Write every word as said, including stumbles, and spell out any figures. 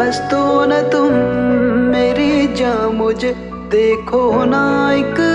पास तो न तुम मेरी जान, मुझे देखो ना एक